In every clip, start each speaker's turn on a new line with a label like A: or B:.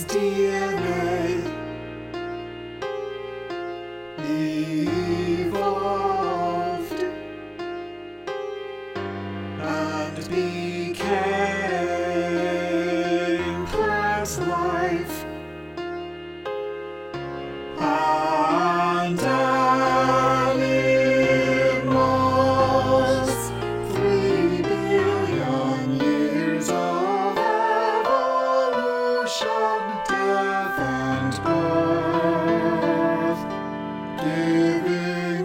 A: DNA evolved and became plant life and animals. 3 billion years of evolution, death and birth, giving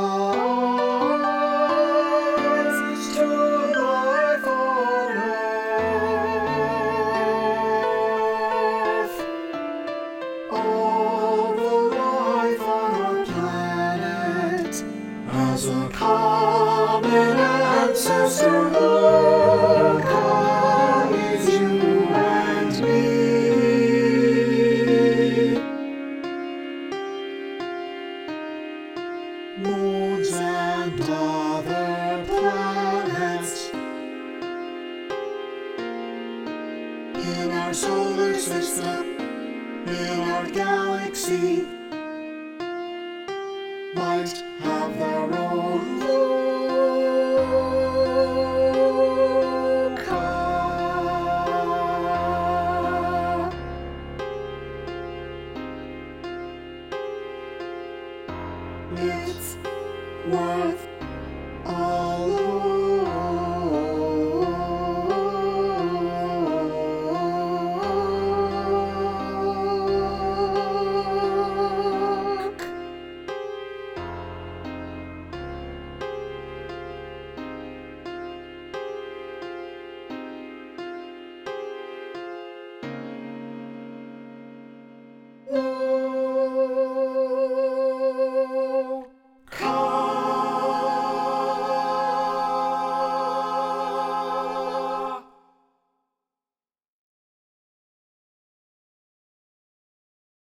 A: rise to life on Earth. All the life on our planet has a common ancestor who guides you and me. Moons and other planets in our solar system, in our galaxy, might have their own loci. It's worth